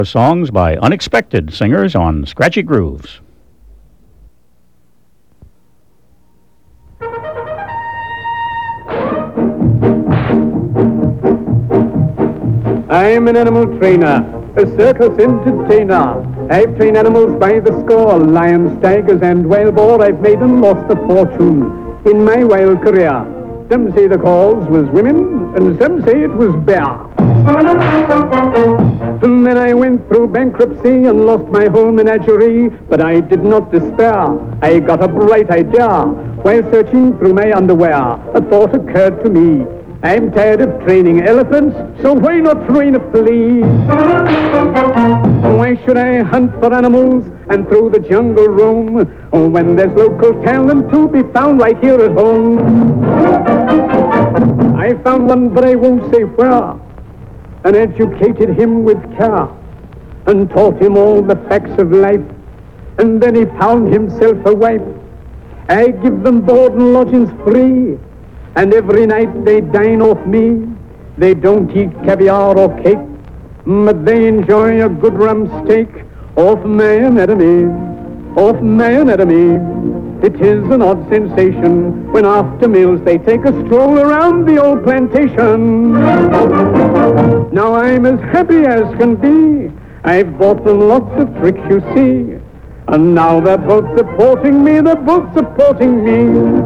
Songs by unexpected singers on Scratchy Grooves. I'm an animal trainer, a circus entertainer. I've trained animals by the score, lions, tigers, and wild boar. I've made and lost a fortune in my wild career. Some say the cause was women, and some say it was bear. And then I went through bankruptcy and lost my whole menagerie, but I did not despair. I got a bright idea. While searching through my underwear, a thought occurred to me. I'm tired of training elephants, so why not train a flea? Why should I hunt for animals and through the jungle roam when there's local talent to be found right here at home? I found one, but I won't say where, and educated him with care and taught him all the facts of life, and then he found himself a wife. I give them board and lodgings free, and every night they dine off me. They don't eat caviar or cake, but they enjoy a good rump steak off my anatomy, off my anatomy. It is an odd sensation when after meals they take a stroll around the old plantation. Now I'm as happy as can be. I've bought them lots of tricks, you see. And now they're both supporting me, they're both supporting me.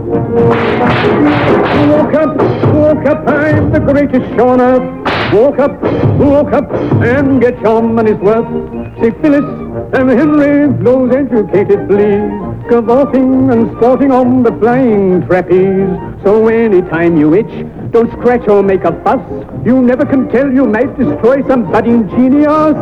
Walk up, I'm the greatest show on earth. Walk up, and get your money's worth. See Phyllis and Henry, those educated fleas, cavorting and sporting on the flying trapeze. So anytime you itch, don't scratch or make a fuss. You never can tell, you might destroy some budding genius.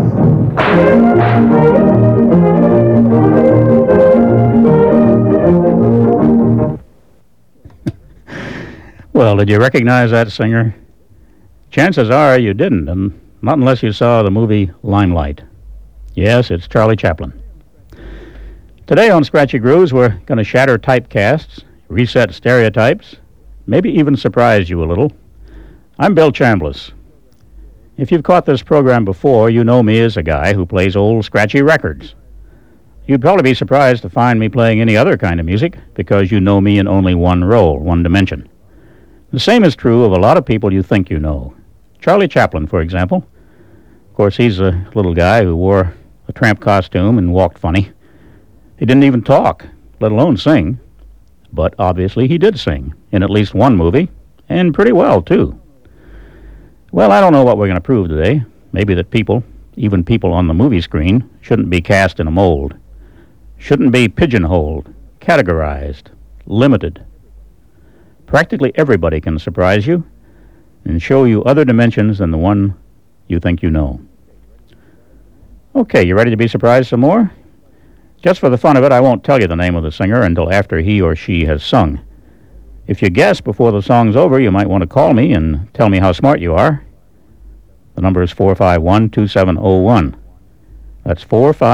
Well, did you recognize that singer? Chances are you didn't, and not unless you saw the movie Limelight. Yes, it's Charlie Chaplin. Today on Scratchy Grooves, we're going to shatter typecasts, reset stereotypes, maybe even surprise you a little. I'm Bill Chambliss. If you've caught this program before, you know me as a guy who plays old scratchy records. You'd probably be surprised to find me playing any other kind of music because you know me in only one role, one dimension. The same is true of a lot of people you think you know. Charlie Chaplin, for example. Of course, he's a little guy who wore a tramp costume and walked funny. He didn't even talk, let alone sing. But obviously he did sing in at least one movie, and pretty well, too. Well, I don't know what we're going to prove today. Maybe that people, even people on the movie screen, shouldn't be cast in a mold. Shouldn't be pigeonholed, categorized, limited. Practically everybody can surprise you and show you other dimensions than the one you think you know. Okay, you ready to be surprised some more? Just for the fun of it, I won't tell you the name of the singer until after he or she has sung. If you guess before the song's over, you might want to call me and tell me how smart you are. The number is 451-2701. That's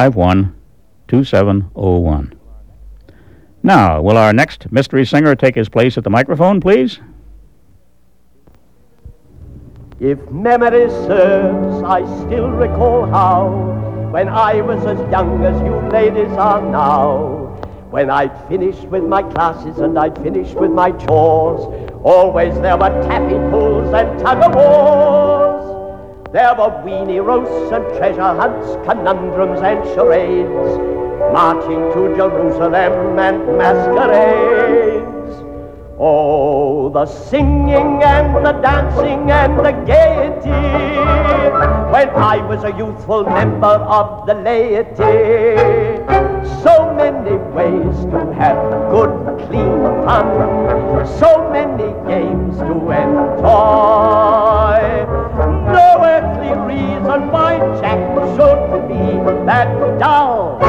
451-2701. Now, will our next mystery singer take his place at the microphone, please? If memory serves, I still recall how, when I was as young as you ladies are now, when I'd finished with my classes and I'd finished with my chores, always there were taffy pulls and tug-of-wars. There were weenie roasts and treasure hunts, conundrums and charades, marching to Jerusalem and masquerades. Oh, the singing and the dancing and the gaiety, when I was a youthful member of the laity. So many ways to have good, clean fun, so many games to enjoy. No earthly reason why Jack should be that dull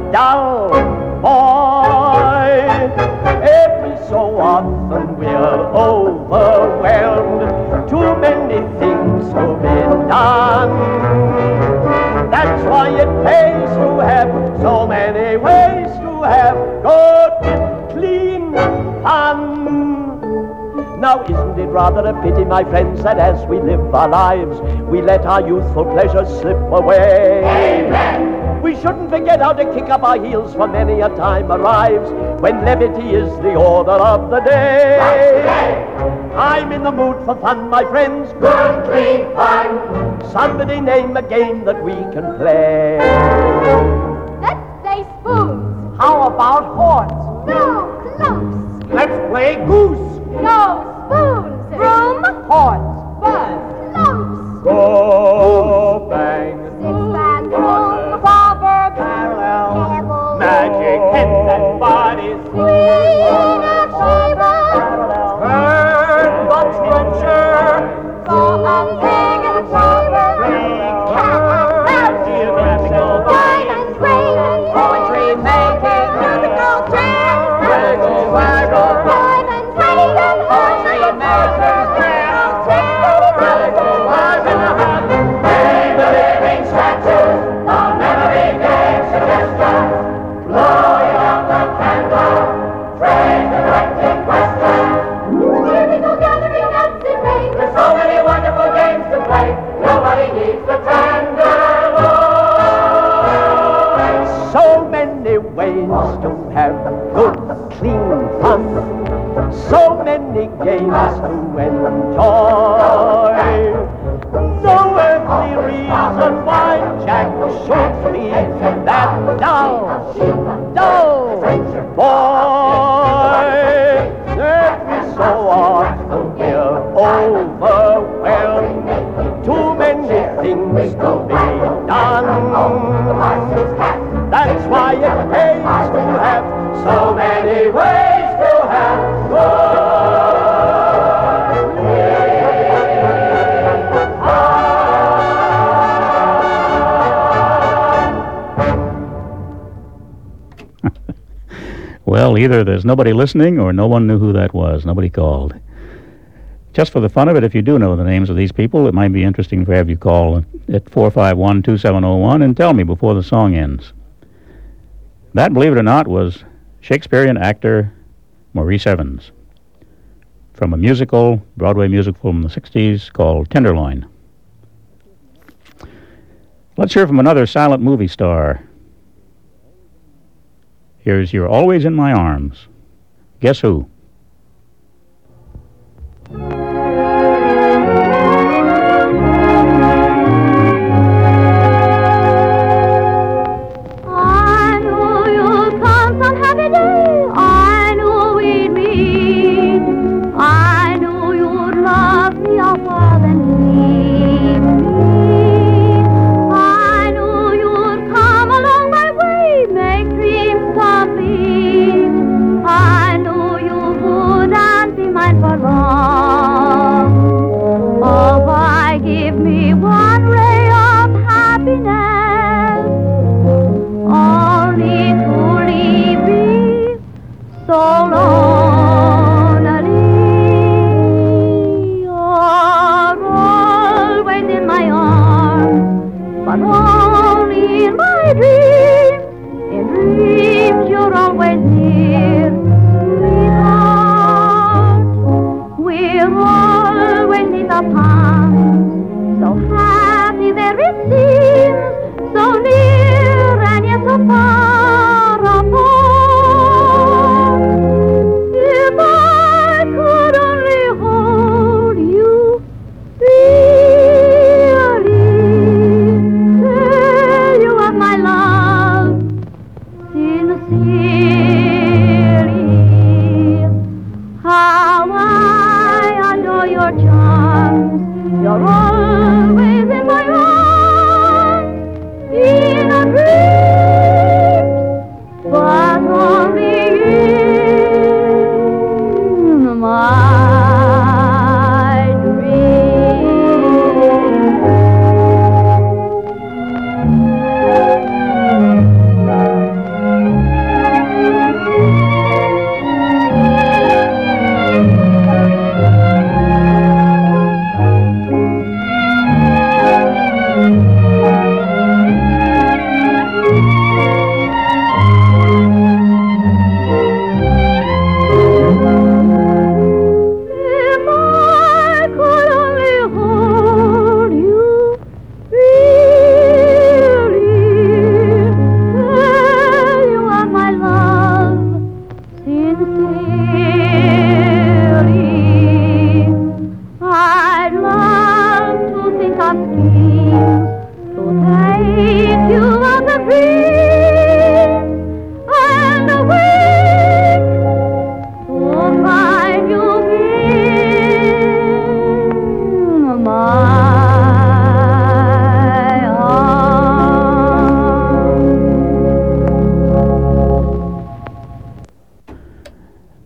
boy. Every so often we're overwhelmed, too many things to be done. That's why it pays to have so many ways to have good, clean fun. Now isn't it rather a pity, my friends, that as we live our lives, we let our youthful pleasures slip away. Amen. We shouldn't forget how to kick up our heels, for many a time arrives when levity is the order of the day. I'm in the mood for fun, my friends. Good, clean fun. Somebody name a game that we can play. Let's play spoons. How about horns? No, close. Let's play goose. No, spoons. Broom. Horns. Buzz. Close. Go bang. Six-man broom. Proverb. Parallel. Pebble. Magic hits and bodies. Queen of Sheba. Turn the trencher. Saw a pig in a chamber. Cat and mouse. Diamonds raining. Poetry making. Musical chairs. Waggle, waggle. Diamonds raining. Poetry making. Musical chairs. Waggle, waggle. Name the living statues, the memory game suggestions. Blow out the candle, train the directing questions. Here we go gathering nuts and rain. There's so many wonderful games to play. Nobody needs the tenderloin. So many ways to have good, clean fun. So many games to enjoy. No earthly reason why Jack should be that dull boy. Every so often we're overwhelmed. Too many things to be done. That's why it pays to have so many ways to have good. Well, either there's nobody listening or no one knew who that was. Nobody called. Just for the fun of it, if you do know the names of these people, it might be interesting to have you call at 451-2701 and tell me before the song ends. That, believe it or not, was Shakespearean actor Maurice Evans from a musical, Broadway musical from the 60s called Tenderloin. Let's hear from another silent movie star. Here's You're Always in My Arms. Guess who? I know you'll come some happy day. I know we'd meet. I know you'd love me more than leave me. I know you'd come along my way, make dreams complete. I know you would and be mine for long. Oh, why give me one ray of happiness, only to leave me so lonely. You're always in my arms, but only in my dreams. In dreams you're always near, sweetheart. We're always in the palms, so happy there it seems, so near and yet so far apart. If I could only hold you, really tell you of my love, sincere.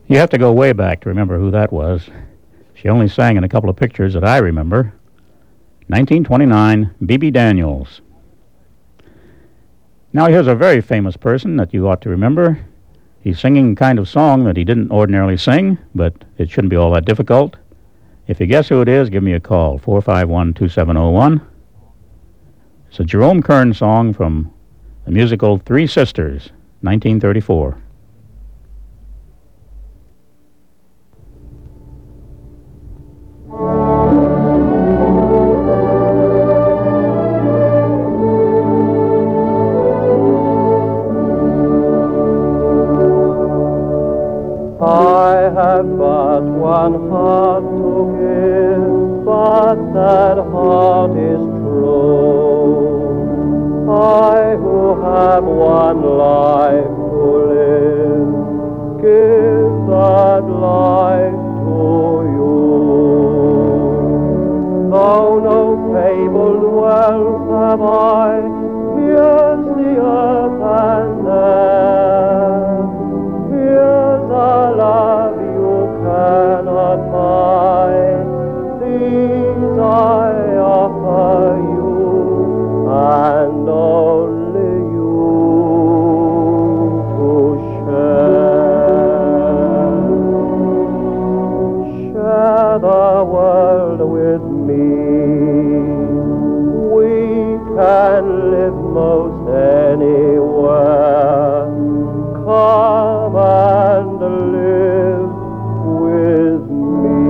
You have to go way back to remember who that was. She only sang in a couple of pictures that I remember. 1929, Bebe Daniels. Now here's a very famous person that you ought to remember. He's singing a kind of song that he didn't ordinarily sing, but it shouldn't be all that difficult. If you guess who it is, give me a call, 451-2701. It's a Jerome Kern song from the musical Three Sisters, 1934. I have but one heart to give, but that heart is true. I who have one life to live, give that life to you. Though no fabled wealth have I, here's the earth and air. Here's a love you cannot buy. These I offer you, and only you to share. Share the world with me. We can live most anywhere. Come and live with me.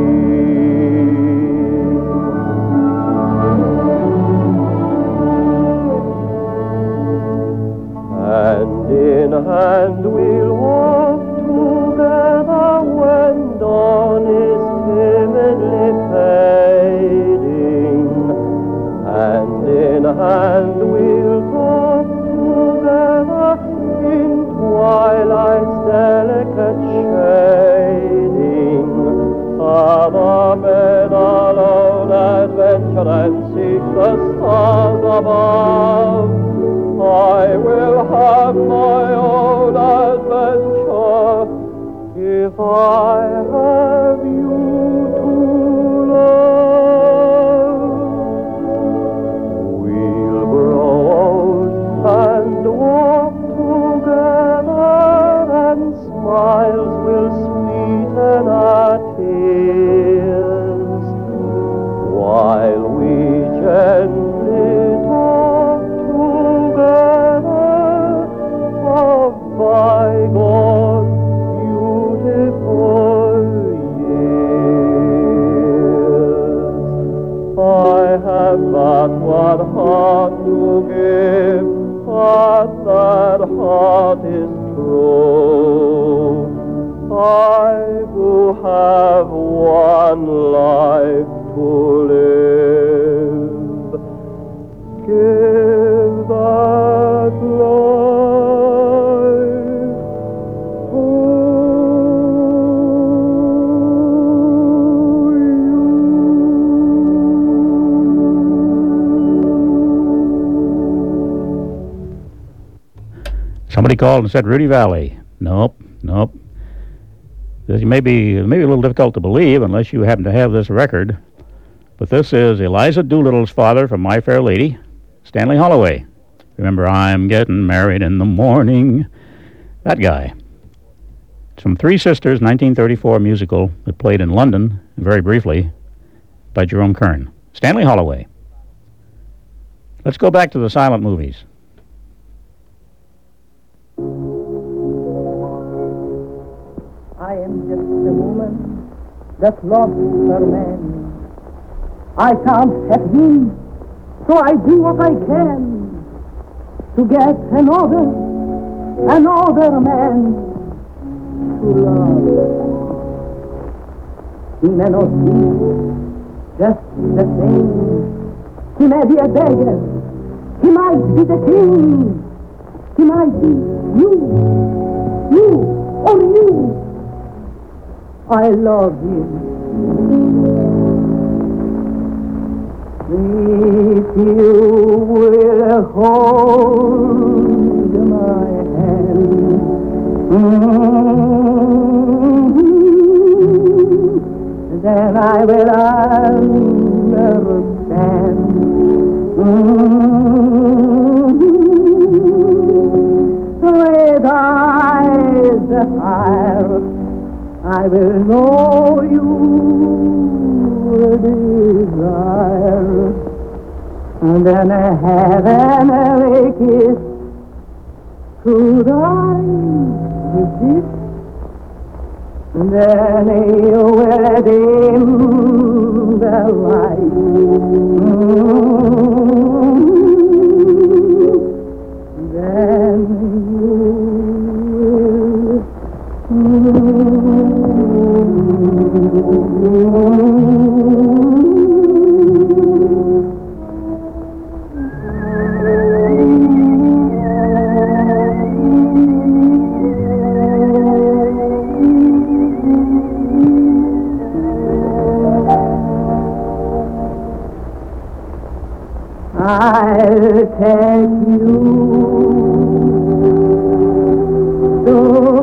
Hand in hand we'll walk together when dawn is timidly fading. Hand in hand we'll talk together in twilight's delicate shading. Other men alone adventure and seek the stars above. I will have my own adventure if I have you to love. We'll grow old and walk together, and smiles will sweeten our tears, while we gently talk together of bygone beautiful years. I have but one heart to give, but that heart is true. I who have one life to live, give that life to Somebody called and said Rudy Valley. Nope. This may be a little difficult to believe unless you happen to have this record. But this is Eliza Doolittle's father from My Fair Lady, Stanley Holloway. Remember, I'm getting married in the morning. That guy. It's from Three Sisters, 1934 musical that played in London, very briefly, by Jerome Kern. Stanley Holloway. Let's go back to the silent movies. I am just a woman that lost her man. I can't have him, so I do what I can to get another man to love. He may not be just the same. He may be a beggar. He might be the king. He might be you, or you. I love you. If you will hold my hand, then I will understand. With eyes afire, I will know your desire, and then a heavenly kiss through thy kiss, and then you will dim the light. Then I'll take you so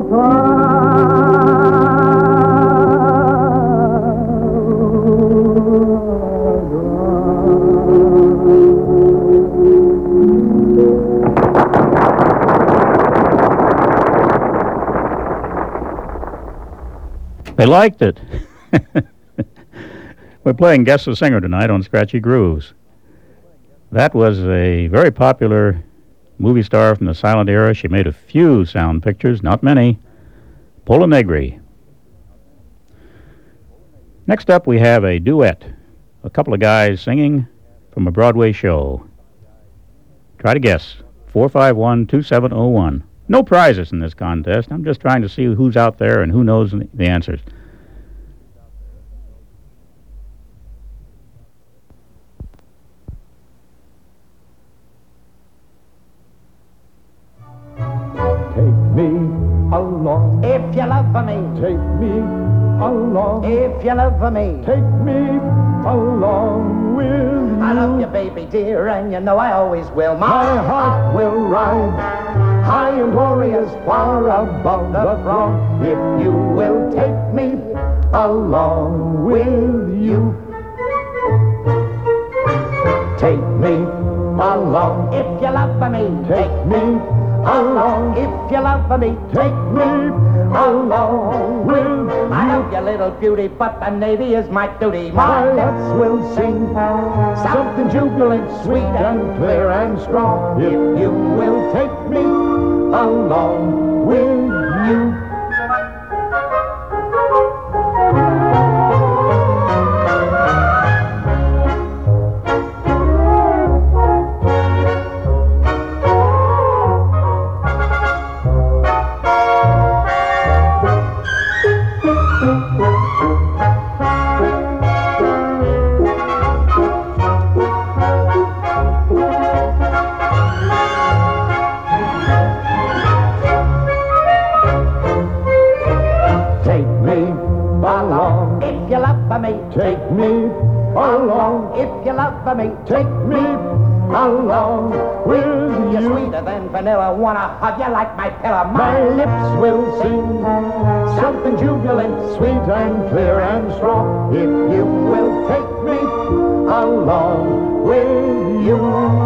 They liked it. We're playing Guess the Singer tonight on Scratchy Grooves. That was a very popular movie star from the silent era. She made a few sound pictures, not many. Pola Negri. Next up, we have a duet. A couple of guys singing from a Broadway show. Try to guess. 451-2701. No prizes in this contest. I'm just trying to see who's out there and who knows the answers. Take me along. If you love me, Take me along. if you love me, Take me along with you. I love you, baby dear, and you know I always will. My heart will ride high and glorious, far above the throng. If you will take me along with you. Take me along. If you love me, Take me along. If you love me, Take me along with you. I love you, little beauty, but the Navy is my duty. My lips will sing something jubilant, sweet and clear and strong. If you will take me along with you. Take me along. If you love me, Take me along with you're you. sweeter than vanilla. Wanna hug you like my pillow. My lips will sing something jubilant, sweet and clear and strong. If you will take me along with you.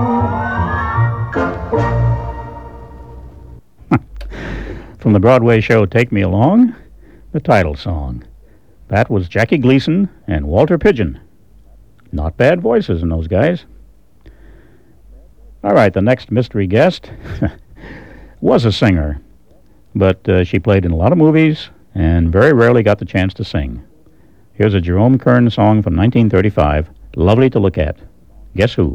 From the Broadway show Take Me Along, the title song. That was Jackie Gleason and Walter Pidgeon. Not bad voices in those guys. All right, the next mystery guest was a singer, but she played in a lot of movies and very rarely got the chance to sing. Here's a Jerome Kern song from 1935, Lovely to Look At. Guess who?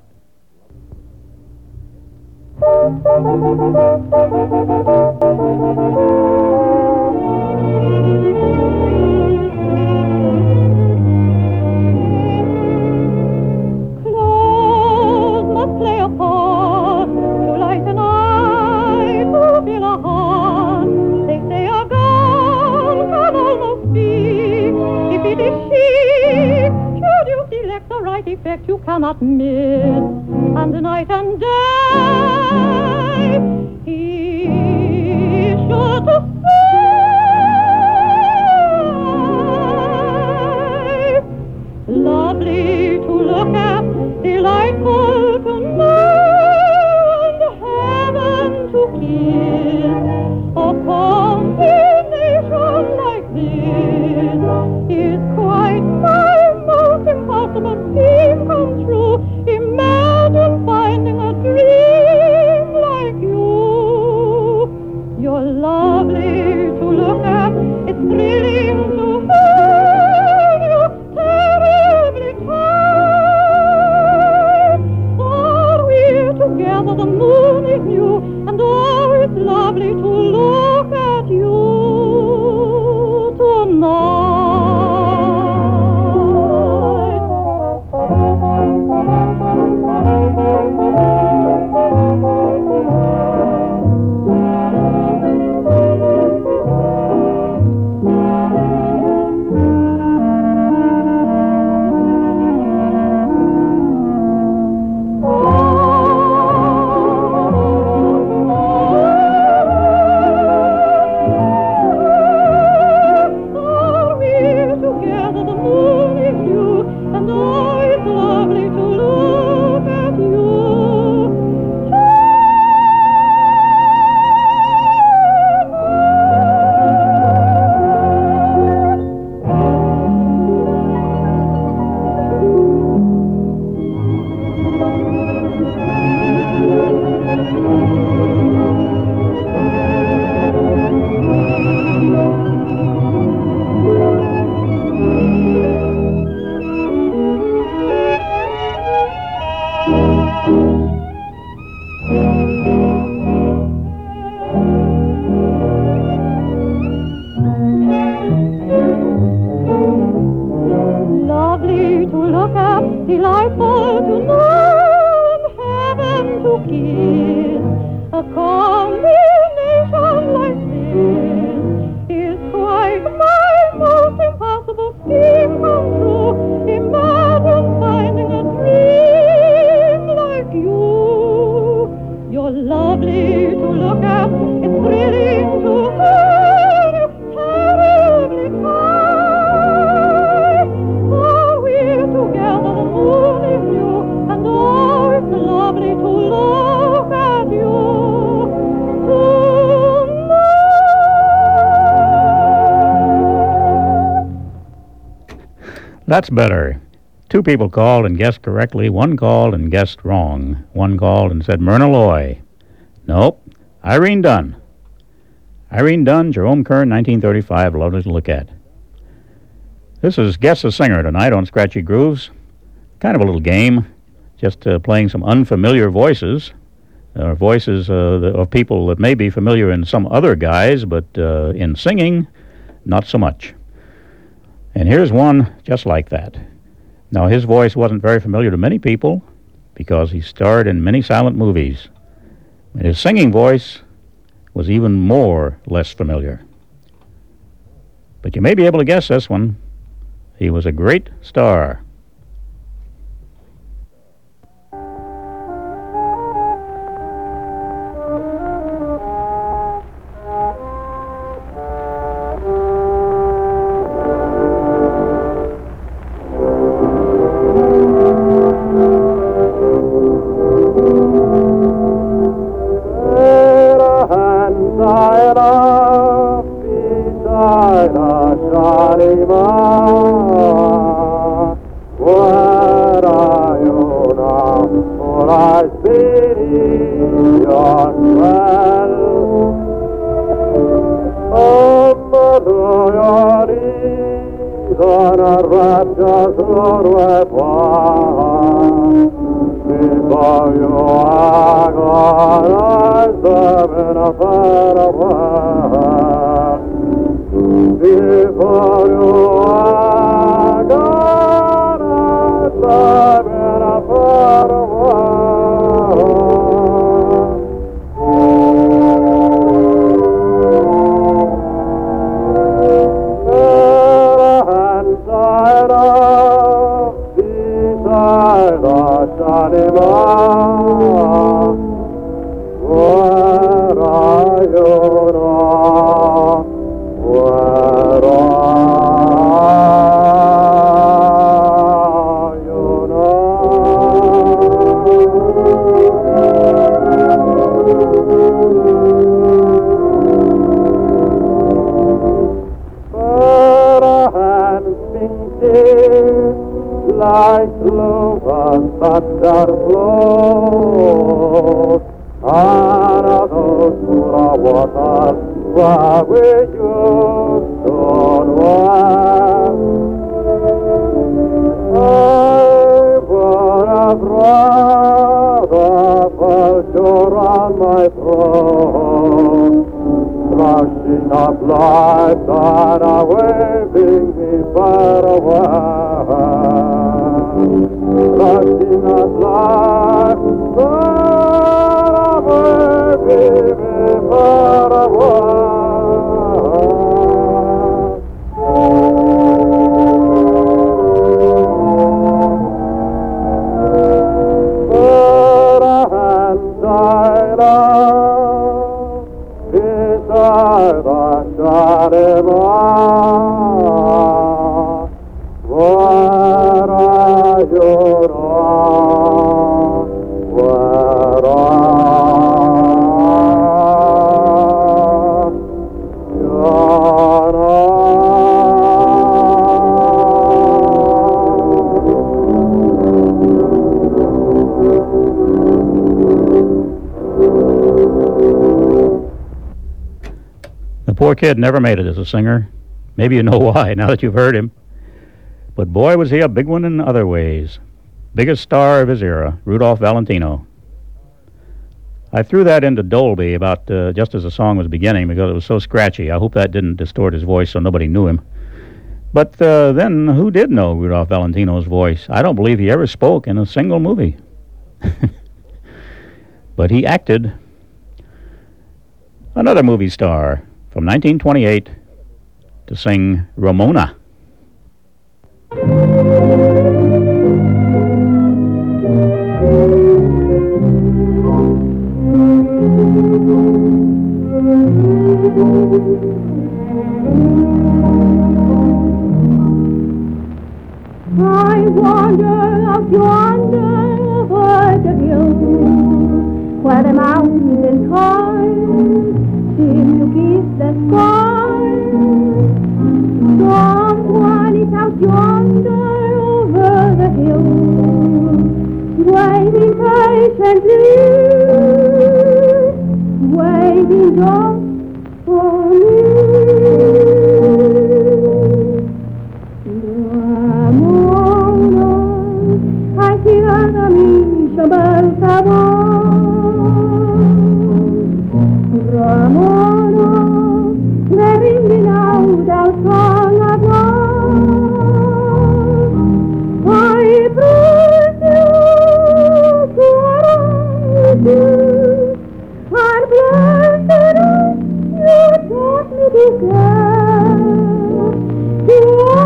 Effect you cannot miss, and night and day he's sure to say moon is new, and oh, it's lovely to look at you Are we together, the moon is new, and oh, it's lovely to look at you. Lovely to look at, delightful to know, heaven to kiss. A combination like this is quite my most impossible scheme come true. Imagine finding a dream like you. You're lovely to look at, it's thrilling to hear, it's terribly kind. Oh, we're together, the moon is new, and oh, it's lovely to look at you tonight. That's better. Two people called and guessed correctly. One called and guessed wrong. One called and said Myrna Loy. Nope. Irene Dunn. Irene Dunn, Jerome Kern, 1935. Lovely to look at. This is Guess the Singer tonight on Scratchy Grooves. Kind of a little game. Just playing some unfamiliar voices. Voices of people that may be familiar in some other guise, but in singing, not so much. And here's one just like that. Now, his voice wasn't very familiar to many people because he starred in many silent movies. And his singing voice was even more less familiar. But you may be able to guess this one. He was a great star. Your down my throat, flushing up life that are waving me far away, flushing up life that are waving me far away. The poor kid never made it as a singer. Maybe you know why now that you've heard him. But boy, was he a big one in other ways. Biggest star of his era, Rudolph Valentino. I threw that into Dolby about just as the song was beginning because it was so scratchy. I hope that didn't distort his voice so nobody knew him. But then, who did know Rudolph Valentino's voice? I don't believe he ever spoke in a single movie. But he acted. Another movie star from 1928 to sing Ramona. I wander out yonder over the hills, where the mountains high seem to kiss the sky. Someone is out yonder over the hills, waiting patiently, waiting just for me. Ramona, I hear the mission bells above. Ramona, they're ringing out our song of love. I promise you to arouse you, and blessed you taught me to care. You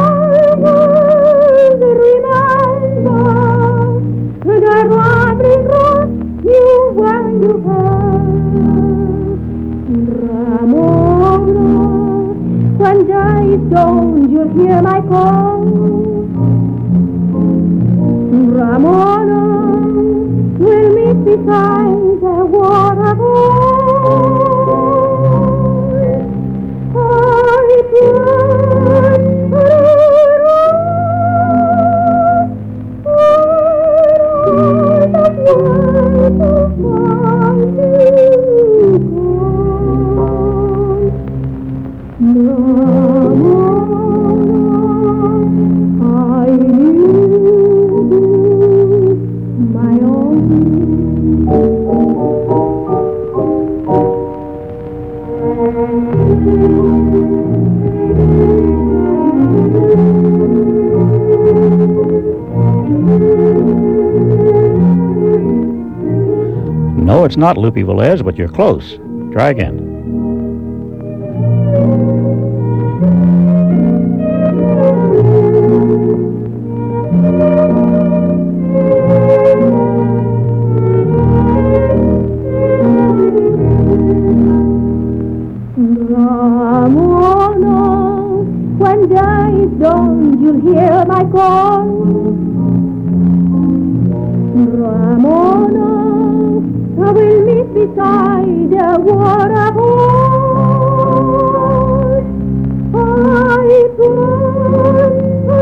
always remember the lovely rose you wear your hair. Ramona, when day is gone, you'll hear my call. Ramona, we'll meet beside the waterfall. I turn around, the world to find you gone. Ramona, I need you, my own. No, it's not Lupe Velez, but you're close. Try again. Ramona, when day is done, you'll hear my call. Ramona, I will meet beside the waterfall. I turn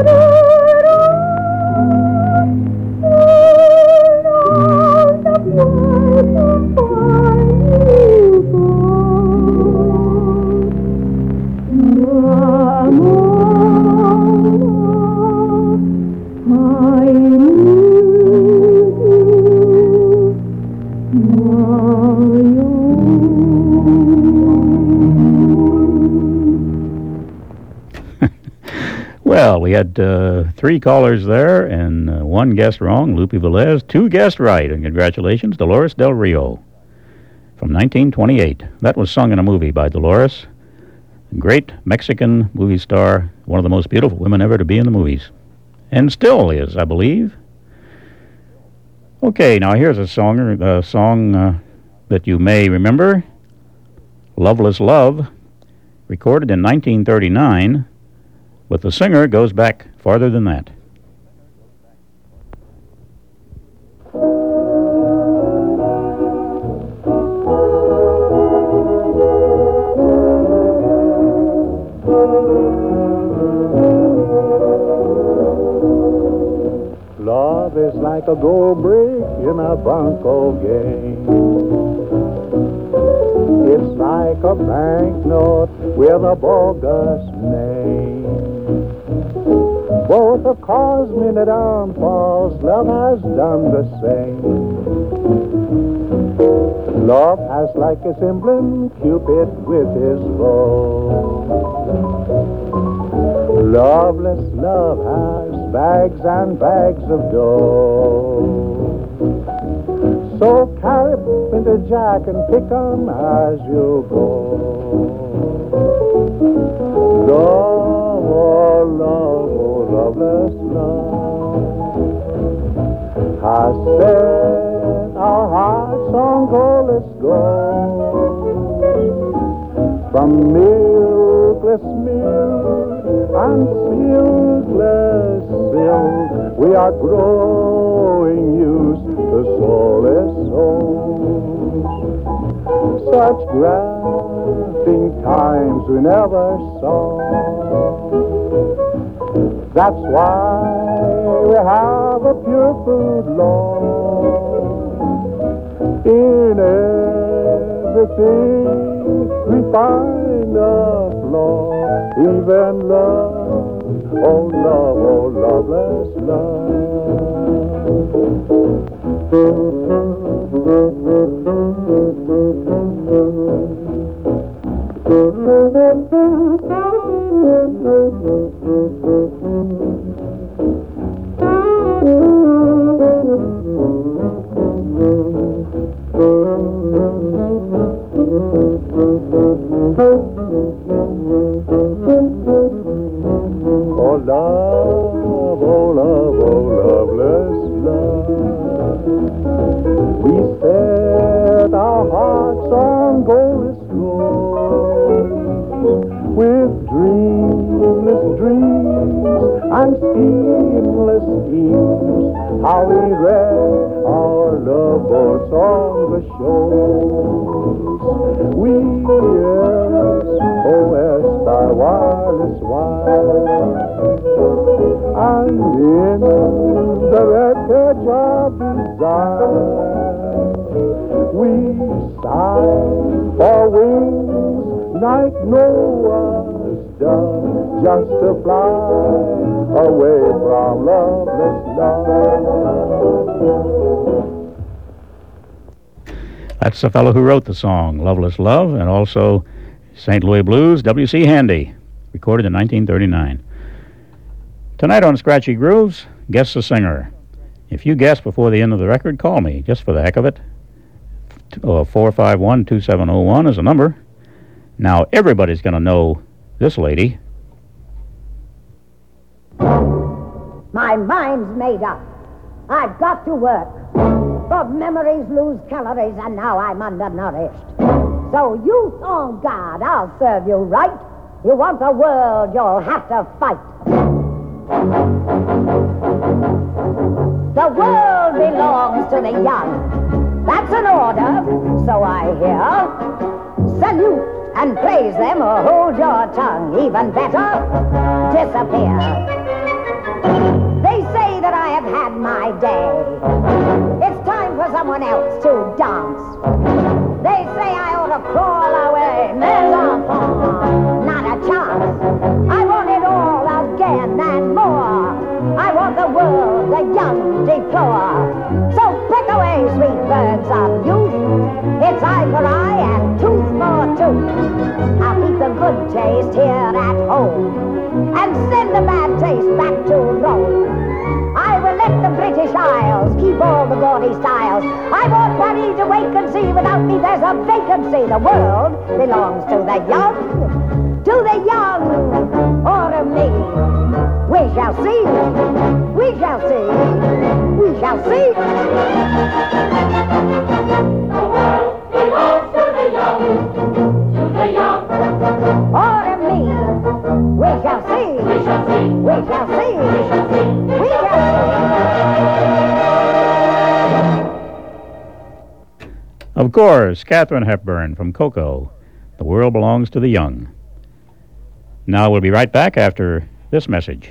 around the world to find you gone. Ramona, I need you. we had 3 callers there and 1 guessed wrong, Lupe Velez. 2 guessed right, and congratulations, Dolores Del Rio from 1928. That was sung in a movie by Dolores. Great Mexican movie star, one of the most beautiful women ever to be in the movies. And still is, I believe. Okay, now here's a song that you may remember. Loveless Love, recorded in 1939, but the singer goes back farther than that. Love is like a gold brick in a Bronco game. It's like a banknote with a bogus name. Both have caused many downfalls. Love has done the same. Love has like its emblem Cupid with his bow. Loveless love has bags and bags of dough. So carry into Jack and pick 'em as you go. Love, oh love, oh loveless love has set our hearts on goalless goals. From milkless milk and silkless silk, we are growing used to soulless souls. Such grafting times we never saw. That's why we have a pure food law. In everything we find a flaw, even love, oh love, oh loveless oh love, oh love, oh loveless love. We set our hearts on goalless goals, with dreamless dreams and schemeless schemes. How we read our love boats on the shores. We SOS our wireless wire, and in the wreckage of desire, we sigh for wings like Noah's dove, just to fly away from loveless love. That's the fellow who wrote the song, Loveless Love, and also St. Louis Blues, W.C. Handy, recorded in 1939. Tonight on Scratchy Grooves, Guess the Singer. If you guess before the end of the record, call me, just for the heck of it. 451-2701 is the number. Now, everybody's going to know this lady. My mind's made up. I've got to work. But memories lose calories, and now I'm undernourished. So youth on guard, I'll serve you right. You want the world, you'll have to fight. The world belongs to the young. That's an order, so I hear. Salute and praise them, or hold your tongue. Even better, disappear. They say that I have had my day. It's time for someone else to dance. They say I ought to crawl away. Mais enfants, not a chance. I want it all again and more. I want the world the young deplore. So pick away, sweet birds of youth. It's eye for eye and tooth for tooth. I'll keep the good taste here at home and send the bad taste back I will let the British Isles keep all the gaudy styles. I want Paris to wake and see. Without me there's a vacancy. The world belongs to the young, or to me. We shall see. We shall see. We shall see. The world belongs to the young, Or to me. We shall see. we shall see, We shall see. we shall see. We shall see. Of course, Katharine Hepburn from Coco. The world belongs to the young. Now we'll be right back after this message.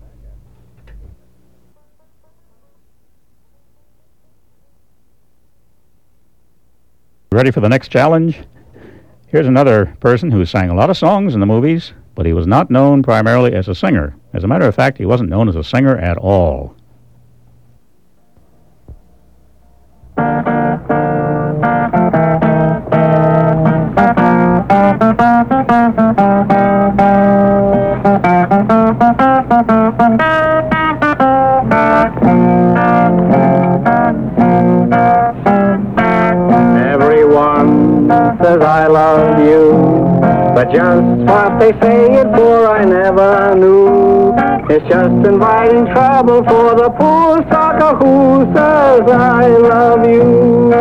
Ready for the next challenge? Here's another person who sang a lot of songs in the movies, but he was not known primarily as a singer. As a matter of fact, he wasn't known as a singer at all. Everyone says I love you, but just what they say it for I never knew. It's just inviting trouble for the poor sucker who says I love you.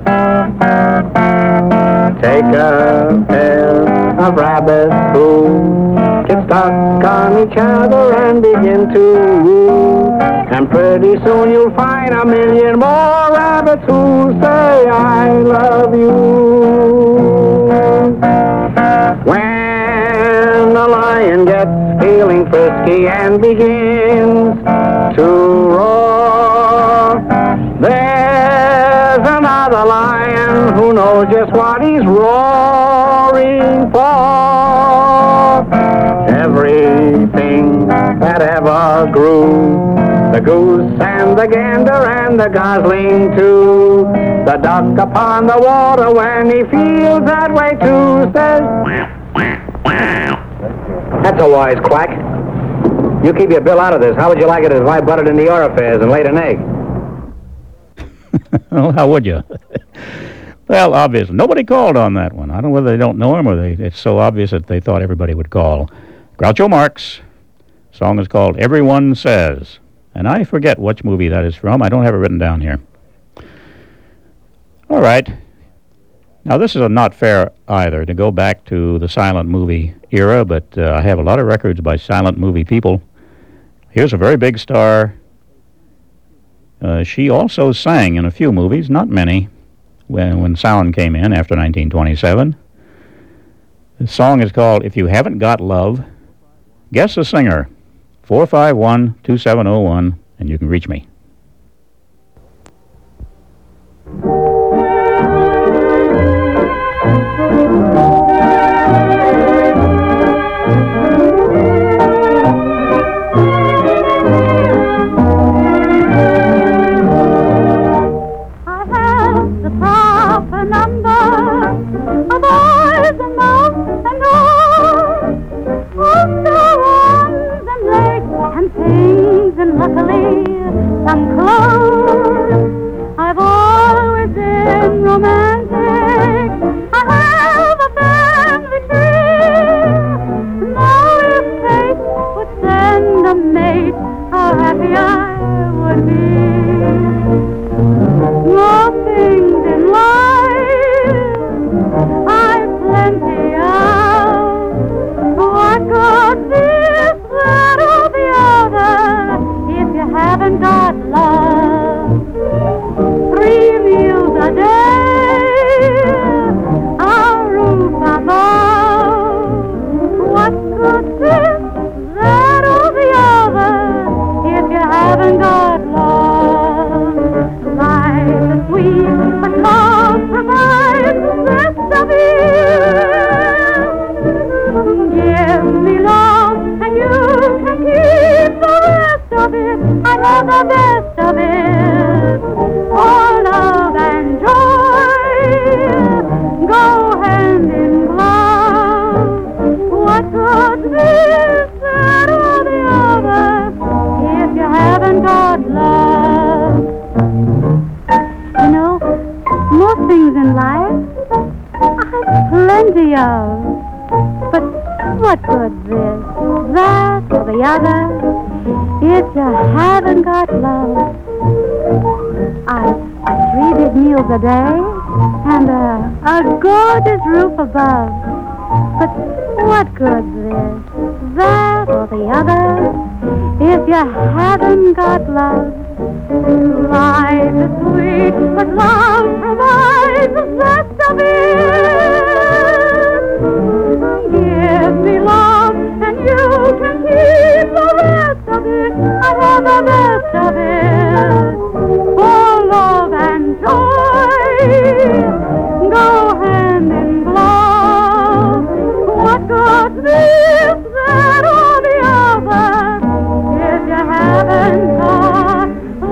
Take a pair of rabbits who get stuck on each other and begin to woo. And pretty soon you'll find a million more rabbits who say I love you. When a lion gets feeling frisky and begins to roar, there's another lion who knows just what he's roaring for. Everything that ever grew, the goose and the gander and the gosling too, the duck upon the water when he feels that way too says, that's a wise quack. You keep your bill out of this. How would you like it if I butted into your affairs and laid an egg? Well, how would you? Well, obviously, nobody called on that one. I don't know whether they don't know him or it's so obvious that they thought everybody would call. Groucho Marx. Song is called Everyone Says. And I forget which movie that is from. I don't have it written down here. All right. Now, this is not fair either to go back to the silent movie era, but I have a lot of records by silent movie people. Here's a very big star. She also sang in a few movies, not many, when sound came in after 1927. The song is called If You Haven't Got Love. Guess the singer. 451-2701, and you can reach me. Luckily, some clothes I've always plenty of. But what good's this, that, or the other, if you haven't got love? I 3 big meals a day, and a gorgeous roof above. But what good's this, that, or the other, if you haven't got love? Life is sweet, but love provides the best of it. Give me love, and you can keep the rest of it. I want the best of it. For love and joy go hand in glove. What good's this, that, or the other, if you haven't got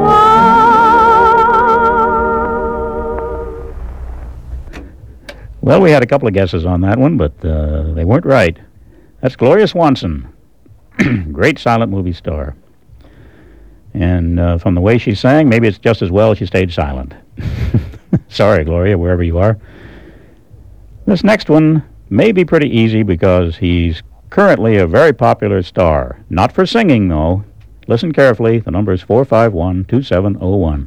love? Well, we had a couple of guesses on that one, but they weren't right. That's Gloria Swanson, great silent movie star. And from the way she sang, maybe it's just as well she stayed silent. Sorry, Gloria, wherever you are. This next one may be pretty easy because he's currently a very popular star. Not for singing, though. Listen carefully. The number is 451-2701.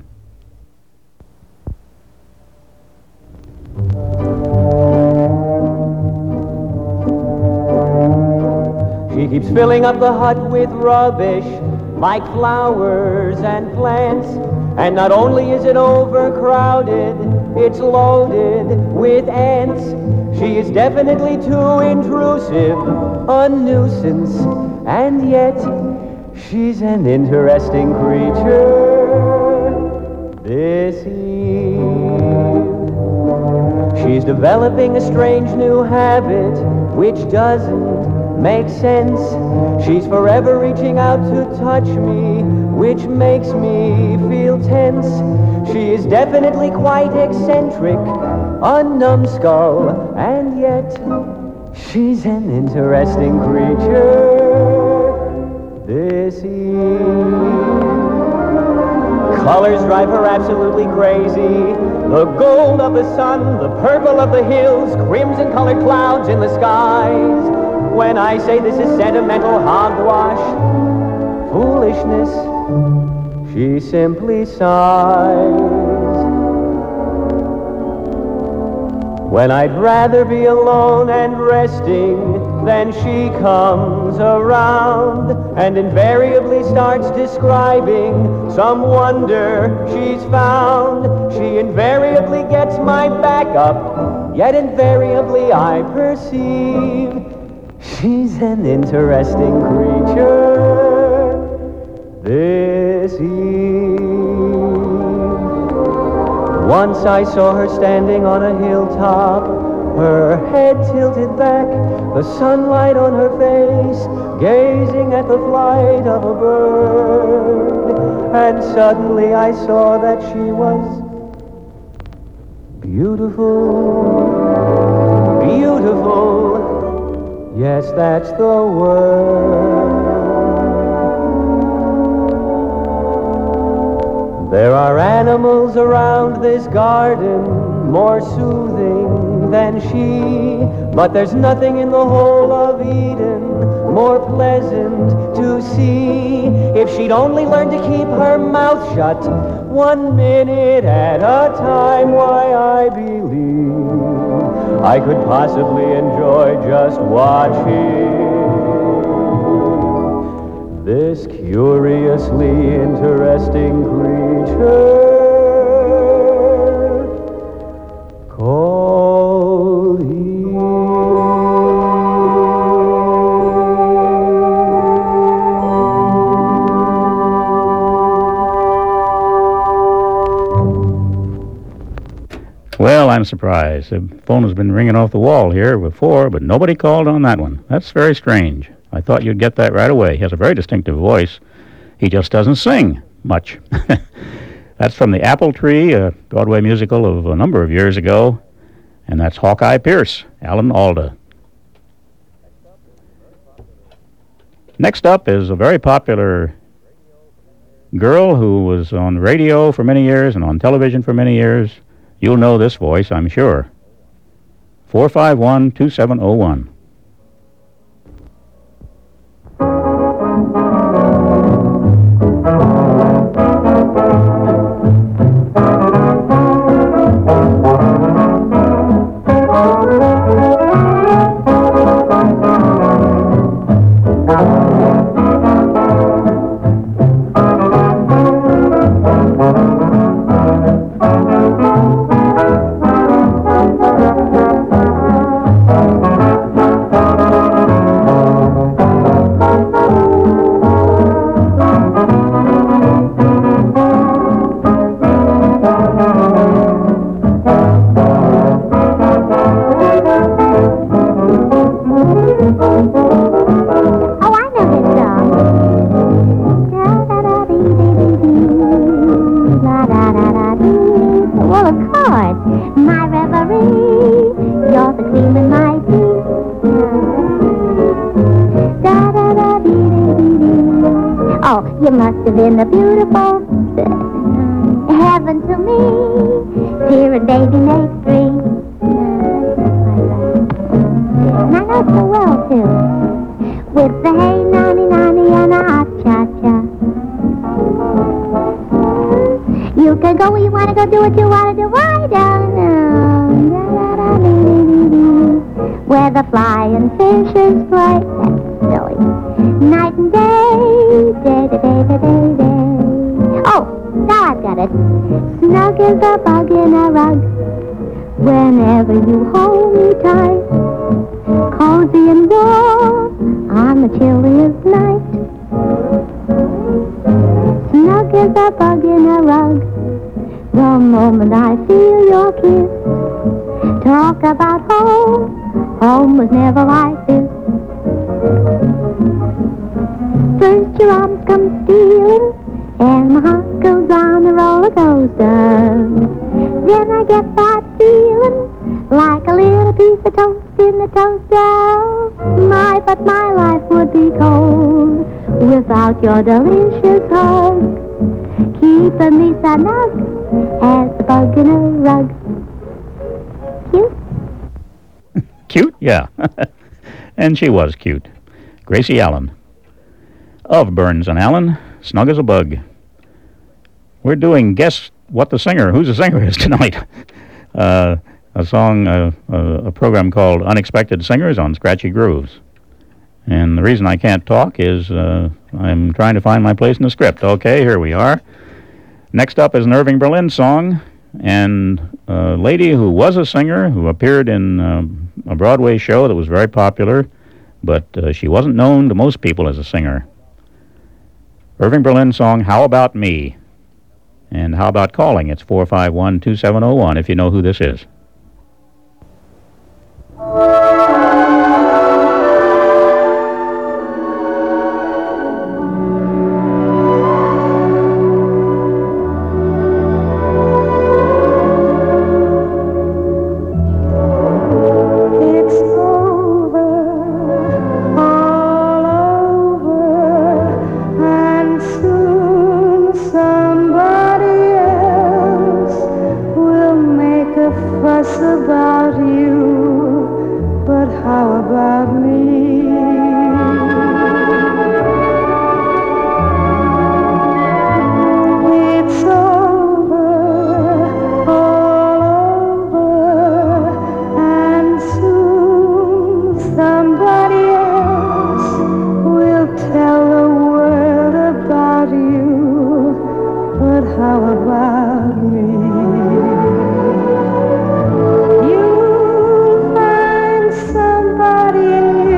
She keeps filling up the hut with rubbish, like flowers and plants. And not only is it overcrowded, it's loaded with ants. She is definitely too intrusive, a nuisance, and yet she's an interesting creature. This Eve, she's developing a strange new habit, which doesn't make sense. She's forever reaching out to touch me, which makes me feel tense. She is definitely quite eccentric, a numbskull, and yet she's an interesting creature. This Eve. Colors drive her absolutely crazy. The gold of the sun, the purple of the hills, crimson-colored clouds in the skies. When I say this is sentimental hogwash, foolishness, she simply sighs. When I'd rather be alone and resting, then she comes around and invariably starts describing some wonder she's found. She invariably gets my back up, yet invariably I perceive she's an interesting creature. This Eve. Once I saw her standing on a hilltop, her head tilted back, the sunlight on her face, gazing at the flight of a bird. And suddenly I saw that she was beautiful, beautiful. Yes, that's the word. There are animals around this garden more soothing than she, but there's nothing in the whole of Eden more pleasant to see. If she'd only learn to keep her mouth shut 1 minute at a time, why, I believe I could possibly enjoy just watching this curiously interesting creature called Eve. Well, I'm surprised. The phone has been ringing off the wall here before, but nobody called on that one. That's very strange. I thought you'd get that right away. He has a very distinctive voice. He just doesn't sing much. That's from The Apple Tree, a Broadway musical of a number of years ago, and that's Hawkeye Pierce, Alan Alda. Next up is a very popular girl who was on radio for many years and on television for many years. You'll know this voice, I'm sure. 451-2701. You must have been a beautiful heaven to me, dear and baby make three. And I know so well too, with the hey nanny nanny and a hot cha cha. You can go where you wanna go, do what you wanna do. I don't know. Where the flying fishes play. That's silly. Night and day, day to day to day day. Oh, now I've got it. Snug as a bug in a rug. Whenever you hold me tight, cozy and warm on the chilliest night. Snug as a bug in a rug. The moment I feel your kiss. Talk about home. Home was never like this. First your arms come stealing, and my heart goes on a roller coaster. Then I get that feeling, like a little piece of toast in the toaster. But my life would be cold without your delicious hug, keeping me snug as a bug in a rug. Cute? Cute? Yeah. And she was cute. Gracie Allen. Of Burns and Allen, Snug as a Bug. We're doing Guess What the Singer, Who's the Singer is tonight. A song, a program called Unexpected Singers on Scratchy Grooves. And the reason I can't talk is I'm trying to find my place in the script. Okay, here we are. Next up is an Irving Berlin song, and a lady who was a singer who appeared in a Broadway show that was very popular, but she wasn't known to most people as a singer. Irving Berlin song, How About Me? And how about calling? It's 451-2701 if you know who this is. You'll find somebody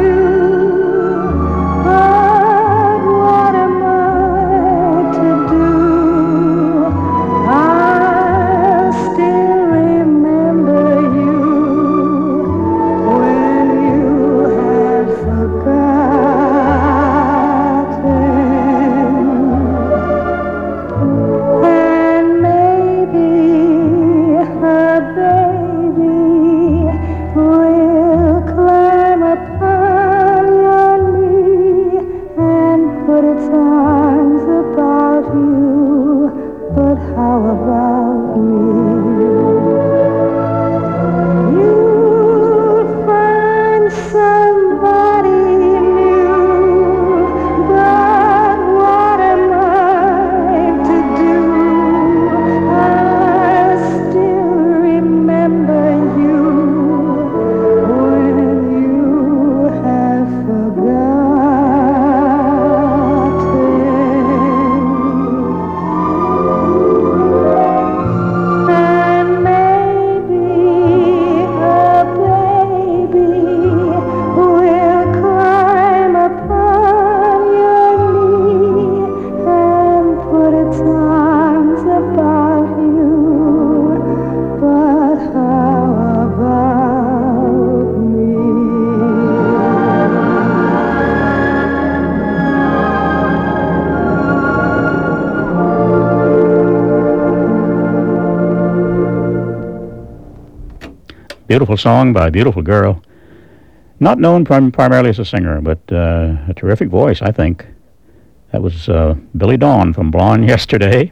Beautiful song by a beautiful girl. Not known primarily as a singer, but a terrific voice, I think. That was Billy Dawn from Born Yesterday,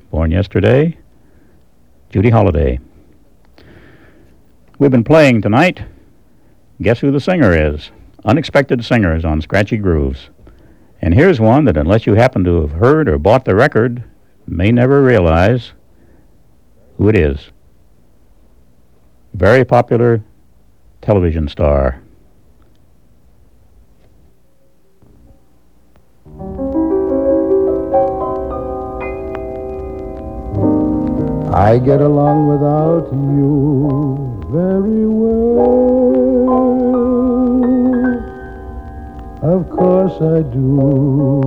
Judy Holliday. We've been playing tonight. Guess who the singer is? Unexpected Singers on Scratchy Grooves. And here's one that unless you happen to have heard or bought the record, may never realize who it is. Very popular television star. I get along without you very well. Of course I do.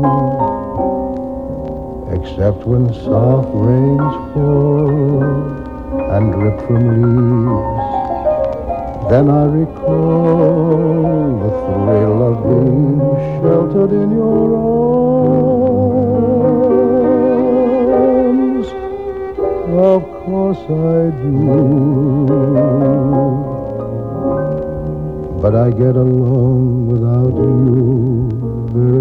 Except when soft rains fall and drip from leaves. Then I recall the thrill of being sheltered in your arms. Of course I do. But I get along without you very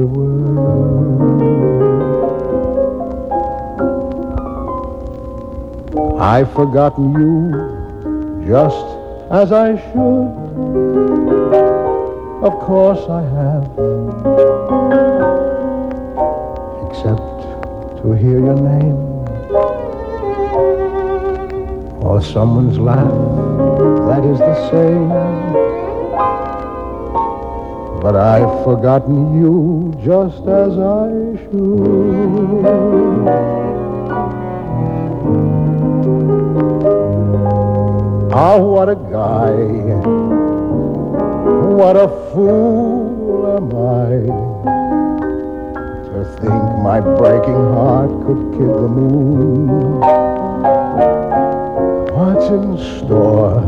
well. I've forgotten you just as I should. Of course I have. Except to hear your name or someone's laugh that is the same. But I've forgotten you just as I should. Ah, what a guy, what a fool am I to think my breaking heart could kid the moon. What's in store?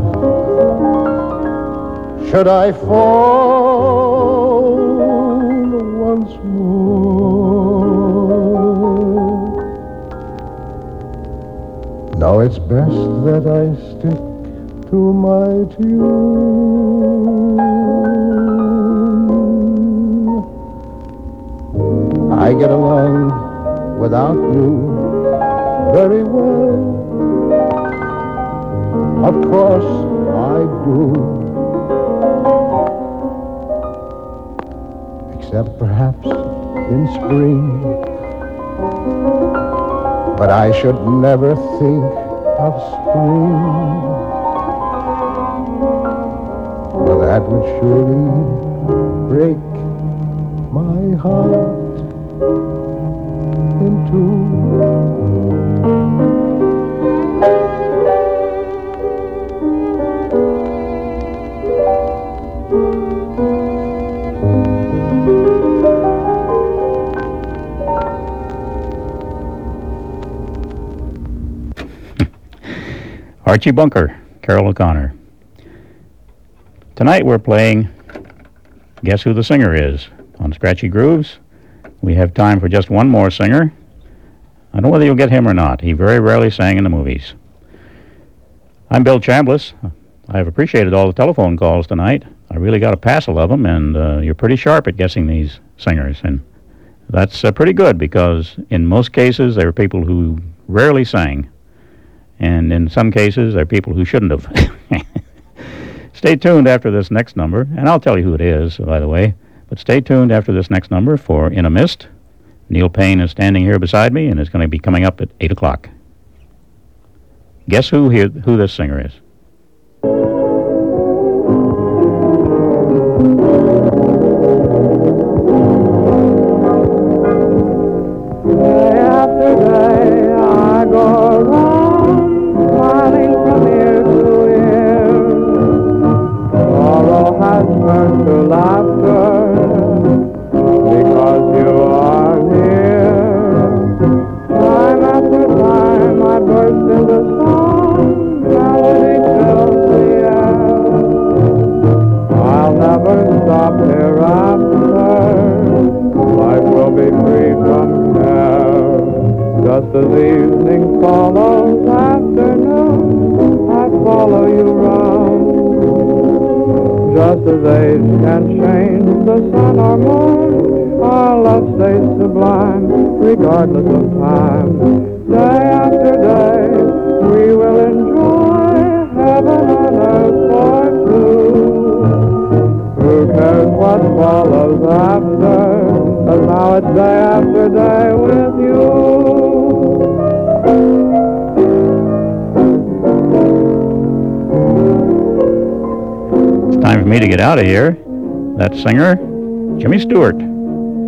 Should I fall once more? No, it's best that I stick to my tune. I get along without you very well. Of course I do. Except perhaps in spring. But I should never think of spring. For that would surely break my heart in two. Archie Bunker, Carol O'Connor. Tonight we're playing Guess Who the Singer Is on Scratchy Grooves. We have time for just one more singer. I don't know whether you'll get him or not. He very rarely sang in the movies. I'm Bill Chambliss. I've appreciated all the telephone calls tonight. I really got a passel of them, and you're pretty sharp at guessing these singers. And that's pretty good because in most cases there are people who rarely sang. And in some cases, there are people who shouldn't have. Stay tuned after this next number, and I'll tell you who it is, by the way. But stay tuned after this next number for In a Mist. Neil Payne is standing here beside me, and is going to be coming up at 8 o'clock. Guess who this singer is? Day after day, I go around, smiling from ear to ear. Sorrow has turned to laughter because you are near. Time after time, I burst into song, melody fills the air. I'll never stop hereafter. Life will be free from care. Just as evening follows afternoon, I follow you round. as age can change the sun or moon, our love stays sublime, regardless of time. Day after day, we will enjoy heaven on earth for two. Who cares what follows after, 'cause now it's day after day with you. It's time for me to get out of here. That singer, Jimmy Stewart.